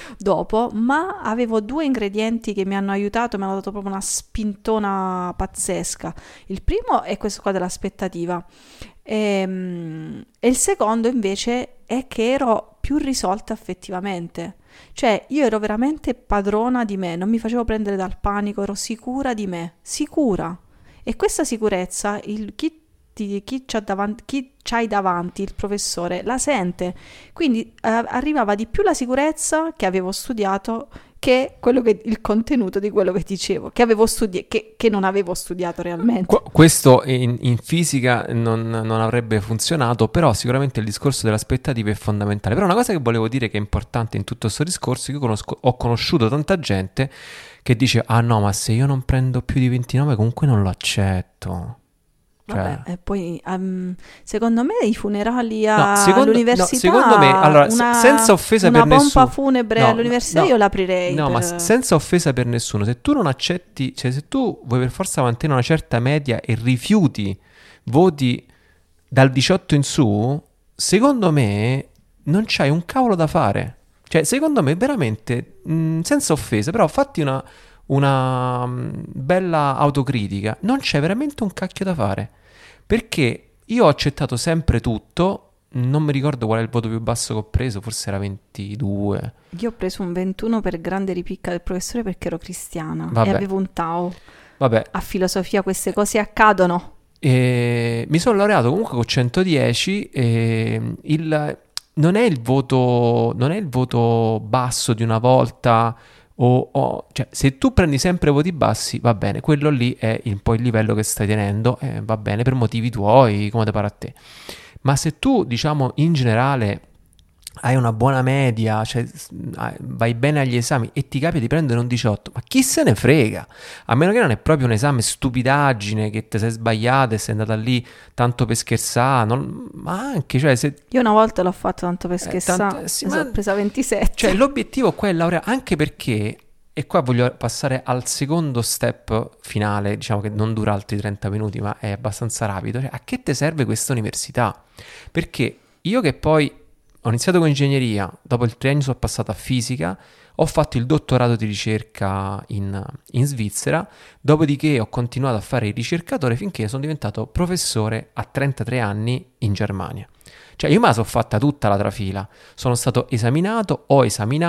dopo, ma avevo 2 ingredienti che mi hanno aiutato, mi hanno dato proprio una spintona pazzesca. Il primo è questo qua dell'aspettativa, e il secondo invece è che ero più risolta affettivamente. Cioè io ero veramente padrona di me, non mi facevo prendere dal panico, ero sicura di me, sicura. E questa sicurezza, chi c'hai davanti, il professore, la sente. Quindi arrivava di più la sicurezza che avevo studiato, che il contenuto di quello che dicevo, che avevo che non avevo studiato realmente. Questo in fisica non avrebbe funzionato, però sicuramente il discorso delle aspettative è fondamentale. Però una cosa che volevo dire che è importante in tutto questo discorso è che ho conosciuto tanta gente che dice: ah no, ma se io non prendo più di 29 comunque non lo accetto. Vabbè, e poi secondo me i funerali No, all'università, secondo me, allora, senza offesa per una pompa nessuno, funebre all'università io l'aprirei. No, ma senza offesa per nessuno, se tu non accetti, cioè se tu vuoi per forza mantenere una certa media e rifiuti voti dal 18 in su, secondo me non c'hai un cavolo da fare. Cioè, secondo me veramente, senza offesa, però fatti una bella autocritica, non c'è veramente un cacchio da fare. Perché io ho accettato sempre tutto, non mi ricordo qual è il voto più basso che ho preso, forse era 22. Io ho preso un 21 per grande ripicca del professore perché ero cristiana Vabbè. e avevo un Tao. Vabbè. A filosofia queste cose accadono. E mi sono laureato comunque con 110 e non è il voto basso di una volta cioè, se tu prendi sempre voti bassi, va bene, quello lì è un po' il livello che stai tenendo, va bene per motivi tuoi, come te pare a te. Ma se tu, diciamo, in generale hai una buona media, cioè vai bene agli esami e ti capita di prendere un 18, ma chi se ne frega? A meno che non è proprio un esame stupidaggine, che ti sei sbagliata e sei andata lì tanto per scherzare, ma anche, cioè se... Io una volta l'ho fatto tanto per scherzare, ho presa 27. Cioè l'obiettivo qua è laureare, anche perché, e qua voglio passare al secondo step finale, diciamo che non dura altri 30 minuti, ma è abbastanza rapido, cioè a che ti serve questa università? Perché io che poi ho iniziato con ingegneria, dopo il triennio sono passato a fisica, ho fatto il dottorato di ricerca in Svizzera, dopodiché ho continuato a fare il ricercatore finché sono diventato professore a 33 anni in Germania. Cioè io me la sono fatta tutta la trafila, sono stato esaminato, ho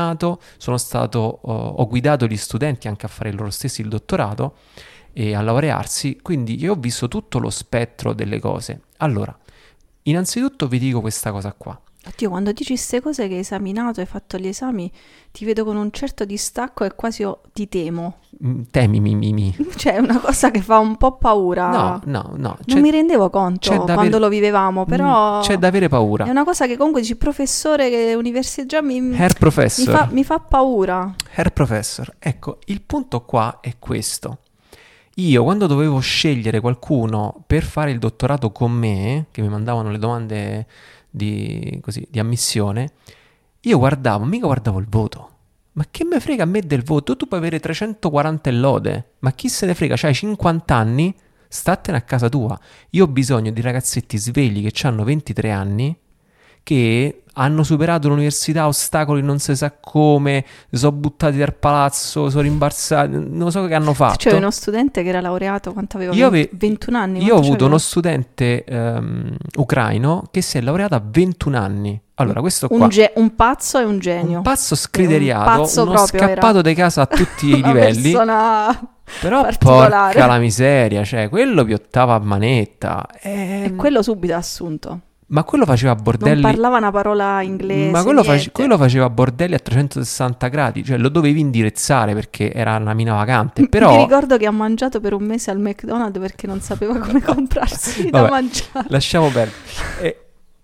guidato gli studenti anche a fare loro stessi il dottorato e a laurearsi, quindi io ho visto tutto lo spettro delle cose. Allora, innanzitutto vi dico questa cosa qua. Oddio, quando dici queste cose che hai esaminato, hai fatto gli esami, ti vedo con un certo distacco e quasi ti temo. Temi. Cioè, è una cosa che fa un po' paura. No. Non mi rendevo conto quando lo vivevamo, però... C'è da avere paura. È una cosa che comunque dici, professore, che università Herr Professor. mi fa paura. Herr Professor. Ecco, il punto qua è questo. Io quando dovevo scegliere qualcuno per fare il dottorato con me, che mi mandavano le domande di ammissione, io mica guardavo il voto. Ma che me frega a me del voto? Tu puoi avere 340 e lode, ma chi se ne frega? C'hai 50 anni, statene a casa tua. Io ho bisogno di ragazzetti svegli che hanno 23 anni, che hanno superato l'università, ostacoli non si sa come, sono buttati dal palazzo, sono rimbalzati, non so che hanno fatto. C'è uno studente che era laureato, quanto aveva? 21 anni? Io ho avuto uno studente ucraino che si è laureato a 21 anni. Allora, questo qua... un pazzo e un genio. Un pazzo scriteriato, uno scappato era. di casa a tutti i livelli. Però porca la miseria, cioè, quello piottava a manetta. E quello subito assunto. Ma quello faceva bordelli... Non parlava una parola inglese, ma quello faceva bordelli a 360 gradi, cioè lo dovevi indirizzare perché era una mina vacante, però... Mi ricordo che ha mangiato per un mese al McDonald's perché non sapeva come comprarsi da mangiare. Lasciamo perdere.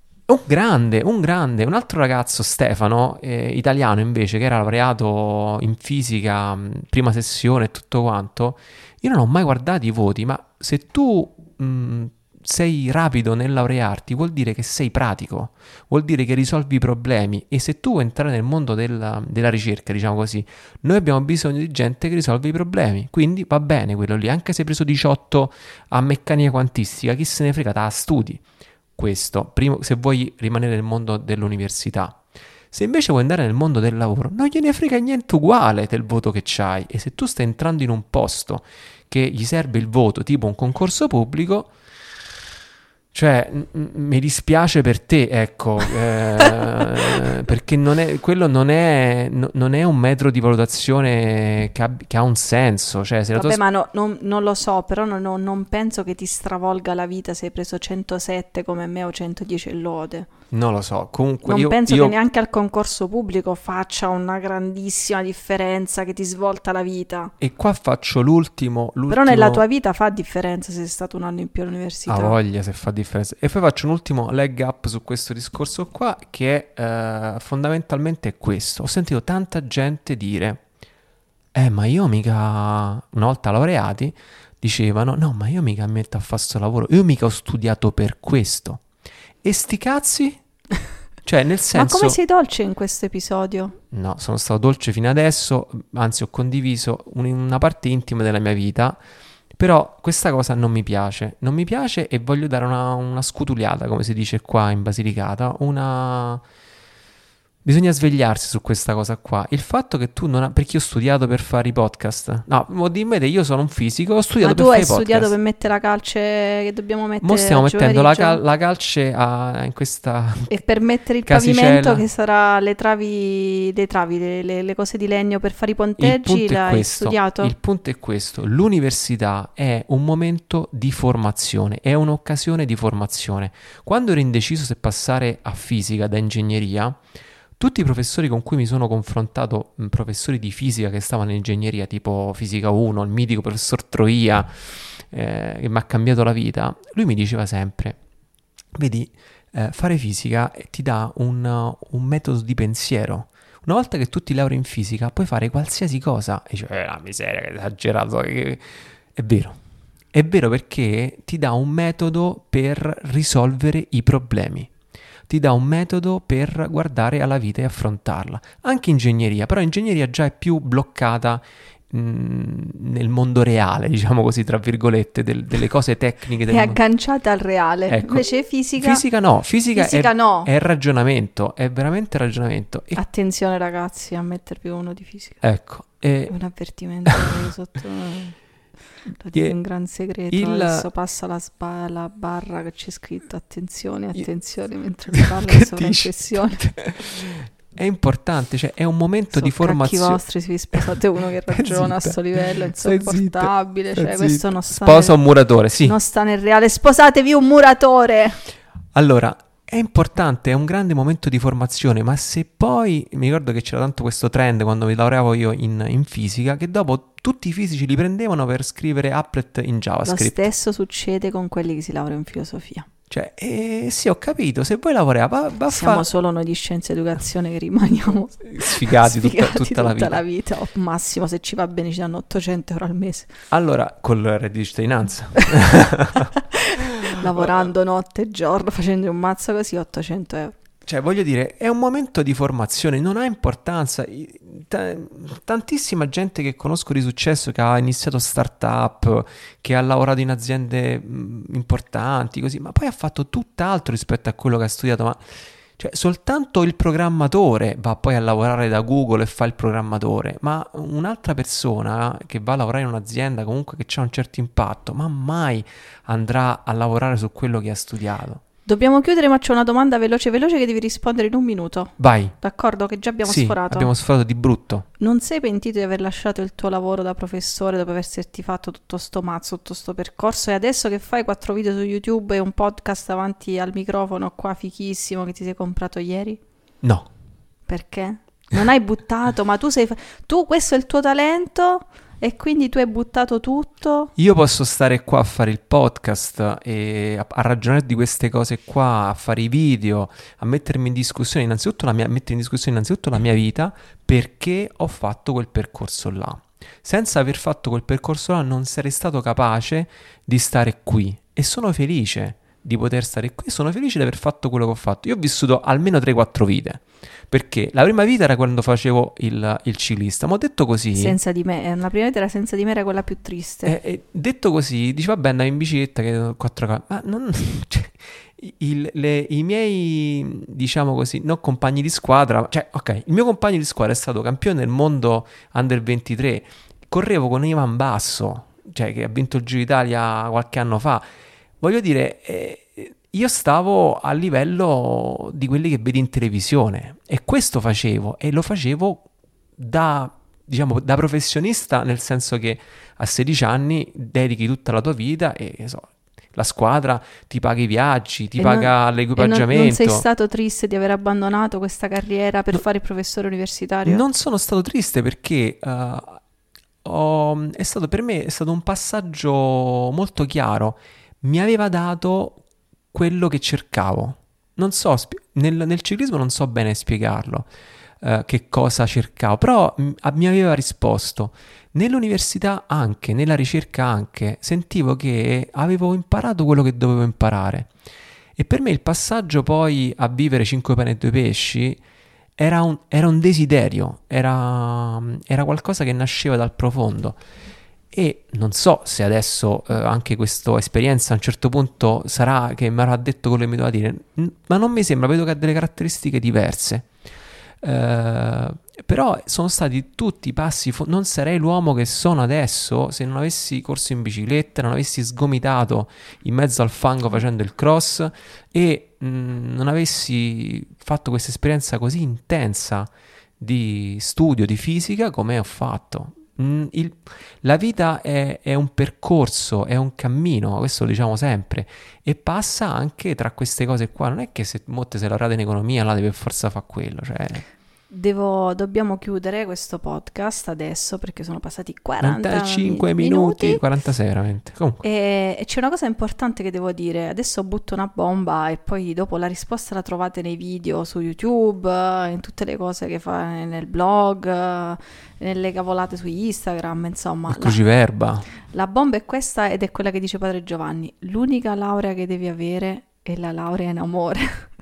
Un altro ragazzo, Stefano, italiano invece, che era laureato in fisica, prima sessione e tutto quanto, io non ho mai guardato i voti, ma se tu... sei rapido nel laurearti, vuol dire che sei pratico, vuol dire che risolvi i problemi, e se tu vuoi entrare nel mondo della ricerca, diciamo così, noi abbiamo bisogno di gente che risolve i problemi, quindi va bene quello lì, anche se hai preso 18 a meccanica quantistica, chi se ne frega, te la studi. Questo, primo, se vuoi rimanere nel mondo dell'università. Se invece vuoi andare nel mondo del lavoro, non gliene frega niente uguale del voto che c'hai, e se tu stai entrando in un posto che gli serve il voto, tipo un concorso pubblico, cioè, mi dispiace per te, ecco, perché quello non è un metro di valutazione che ha un senso. Cioè, se ma non lo so, però non penso che ti stravolga la vita se hai preso 107 come me o 110 e lode. Non lo so, comunque Non io, penso io che neanche al concorso pubblico faccia una grandissima differenza che ti svolta la vita. e qua faccio l'ultimo, Però nella tua vita fa differenza se sei stato un anno in più ha all'università. voglia se fa differenza. E poi faccio un ultimo leg up su questo discorso qua, che fondamentalmente è questo. Ho sentito tanta gente dire, ma io mica, una volta laureati, dicevano, no, ma io mica mi metto a fare sto lavoro, io mica ho studiato per questo. E sti cazzi? Cioè, nel Ma senso... come sei dolce in questo episodio? No, sono stato dolce fino adesso, anzi ho condiviso una parte intima della mia vita, però questa cosa non mi piace, non mi piace e voglio dare una scutuliata, come si dice qua in Basilicata, Bisogna svegliarsi su questa cosa qua. Il fatto che tu non hai... Perché io ho studiato per fare i podcast. No, dimmi te, io sono un fisico, ho studiato Ma per tu fare hai i podcast. studiato per mettere la calce che dobbiamo mettere Mo stiamo a mettendo pomeriggio? la calce in questa E per mettere il casicella. pavimento che sarà le cose di legno per fare i Il ponteggi, punto è l'hai questo, studiato? il punto è questo, l'università è un momento di formazione, è un'occasione di formazione. Quando ero indeciso se passare a fisica da ingegneria, tutti i professori con cui mi sono confrontato, professori di fisica che stavano in ingegneria, tipo Fisica 1, il mitico professor Troia, che mi ha cambiato la vita, lui mi diceva sempre, vedi, fare fisica ti dà un metodo di pensiero. Una volta che tu ti laurei in fisica, puoi fare qualsiasi cosa. E dice, la miseria, che esagerato. È vero perché ti dà un metodo per risolvere i problemi. Ti dà un metodo per guardare alla vita e affrontarla. Anche ingegneria, però ingegneria già è più bloccata nel mondo reale, diciamo così, tra virgolette, delle cose tecniche. È agganciata al reale. Ecco. Invece fisica... Fisica no, fisica no. è ragionamento, è veramente ragionamento. E Attenzione ragazzi a mettervi uno di fisica. ecco, Un avvertimento sotto... Lo dico in gran segreto, adesso passa la barra che c'è scritto attenzione, mentre lui parla in sovraimpressione. È importante, cioè è un momento di formazione. Cacchi vostri se vi sposate uno che ragiona a sto livello, è insopportabile, cioè questo non sta Sposa un muratore, sì. Non sta nel reale, sposatevi un muratore! Allora, è importante, è un grande momento di formazione, ma se poi, mi ricordo che c'era tanto questo trend quando mi laureavo io in fisica, che dopo tutti i fisici li prendevano per scrivere applet in JavaScript. Lo stesso succede con quelli che si laureano in filosofia. Cioè, sì, ho capito, se vuoi lavorare, va Siamo solo noi di scienza ed educazione che rimaniamo sfigati tutta la vita. O massimo, se ci va bene, ci danno 800 euro al mese. Allora, col reddito di cittadinanza. Lavorando notte e giorno, facendo un mazzo così, 800 euro. Cioè, voglio dire, è un momento di formazione, non ha importanza. Tantissima gente che conosco di successo, che ha iniziato start-up, che ha lavorato in aziende importanti, così, ma poi ha fatto tutt'altro rispetto a quello che ha studiato. Ma cioè, soltanto il programmatore va poi a lavorare da Google e fa il programmatore, ma un'altra persona che va a lavorare in un'azienda comunque che ha un certo impatto, ma mai andrà a lavorare su quello che ha studiato. Dobbiamo chiudere, ma c'è una domanda veloce che devi rispondere in un minuto. Vai. D'accordo, che già abbiamo Sì, sforato. abbiamo sforato di brutto. Non sei pentito di aver lasciato il tuo lavoro da professore dopo averti fatto tutto sto mazzo, tutto sto percorso, e adesso che fai 4 video su YouTube e un podcast davanti al microfono qua fichissimo che ti sei comprato ieri? No. Perché? Non hai buttato, ma tu questo è il tuo talento e quindi tu hai buttato tutto? Io posso stare qua a fare il podcast e a ragionare di queste cose qua, a fare i video, a mettermi in discussione mettere in discussione innanzitutto la mia vita, perché ho fatto quel percorso là. Senza aver fatto quel percorso là non sarei stato capace di stare qui, e sono felice di poter stare qui, sono felice di aver fatto quello che ho fatto. Io ho vissuto almeno 3-4 vite, perché la prima vita era quando facevo il ciclista, ma ho detto così... Senza di me, la prima vita era senza di me, era quella più triste. Detto così, dici vabbè, andavo in bicicletta che ho 4 cavalli, ma non... Cioè, i miei, diciamo così, non compagni di squadra, cioè ok, il mio compagno di squadra è stato campione del mondo Under 23, correvo con Ivan Basso, cioè che ha vinto il Giro d'Italia qualche anno fa. Voglio dire, io stavo a livello di quelli che vedi in televisione, e questo facevo, e lo facevo da professionista, nel senso che a 16 anni dedichi tutta la tua vita e La squadra ti paga i viaggi, ti E paga non l'equipaggiamento. sei stato triste di aver abbandonato questa carriera per fare il professore universitario? Non sono stato triste perché per me è stato un passaggio molto chiaro. Mi aveva dato quello che cercavo. Non so, nel ciclismo non so bene spiegarlo, che cosa cercavo, però mi aveva risposto. Nell'università anche, nella ricerca anche, sentivo che avevo imparato quello che dovevo imparare. E per me il passaggio poi a vivere 5 pane e 2 pesci era un desiderio, era qualcosa che nasceva dal profondo. E non so se adesso anche questa esperienza a un certo punto sarà che mi avrà detto quello che mi doveva dire, ma non mi sembra, vedo che ha delle caratteristiche diverse. Però sono stati tutti passi, non sarei l'uomo che sono adesso se non avessi corso in bicicletta, non avessi sgomitato in mezzo al fango facendo il cross e non avessi fatto questa esperienza così intensa di studio, di fisica come ho fatto. La vita è un percorso, è un cammino, questo lo diciamo sempre, e passa anche tra queste cose qua. Non è che se Motte sei laureata in economia, là devi per forza fare quello, cioè... Dobbiamo chiudere questo podcast adesso perché sono passati 40 45 minuti, 46 veramente. Comunque. E c'è una cosa importante che devo dire. Adesso butto una bomba e poi dopo la risposta la trovate nei video su YouTube, in tutte le cose che fa nel blog, nelle cavolate su Instagram, insomma. Il cruciverba. La bomba è questa ed è quella che dice Padre Giovanni. L'unica laurea che devi avere è la laurea in amore.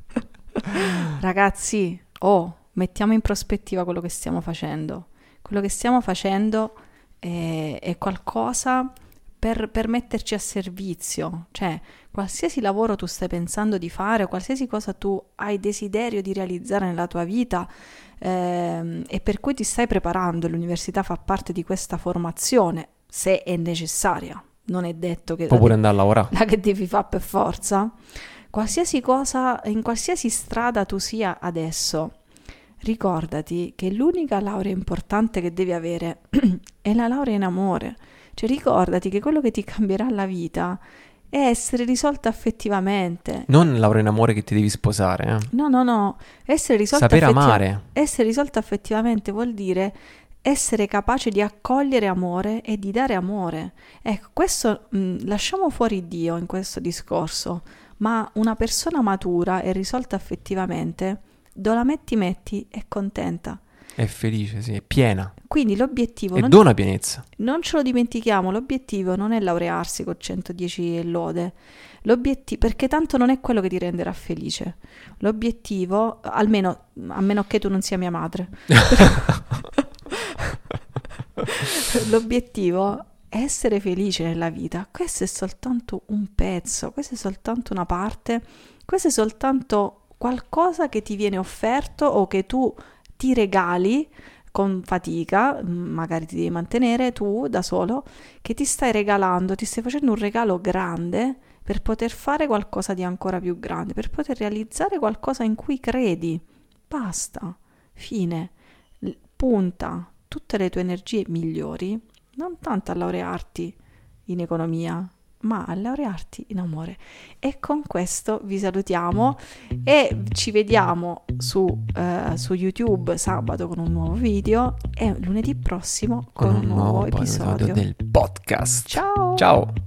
Ragazzi, mettiamo in prospettiva quello che stiamo facendo. Quello che stiamo facendo è qualcosa per metterci a servizio. Cioè, qualsiasi lavoro tu stai pensando di fare, qualsiasi cosa tu hai desiderio di realizzare nella tua vita e per cui ti stai preparando, l'università fa parte di questa formazione, se è necessaria. Non è detto che può pure andare a lavorare. La che devi fare per forza. Qualsiasi cosa, in qualsiasi strada tu sia adesso, ricordati che l'unica laurea importante che devi avere è la laurea in amore. Cioè ricordati che quello che ti cambierà la vita è essere risolta affettivamente. Non laurea in amore che ti devi sposare. No. Essere risolta sapere amare. Essere risolta affettivamente vuol dire essere capace di accogliere amore e di dare amore. Ecco, questo lasciamo fuori Dio in questo discorso, ma una persona matura e risolta affettivamente, dove la metti, è contenta. È felice, sì, è piena. Quindi l'obiettivo... E dona pienezza. Non ce lo dimentichiamo, l'obiettivo non è laurearsi con 110 lode, perché tanto non è quello che ti renderà felice. L'obiettivo, almeno, a meno che tu non sia mia madre, l'obiettivo è essere felice nella vita. Questo è soltanto un pezzo, questa è soltanto una parte, questo è soltanto qualcosa che ti viene offerto o che tu ti regali con fatica, magari ti devi mantenere tu da solo, che ti stai regalando, ti stai facendo un regalo grande per poter fare qualcosa di ancora più grande, per poter realizzare qualcosa in cui credi. Basta, fine, punta tutte le tue energie migliori, non tanto a laurearti in economia, ma a laurearti in amore. E con questo vi salutiamo e ci vediamo su YouTube sabato con un nuovo video e lunedì prossimo con un nuovo episodio del podcast. Ciao! Ciao!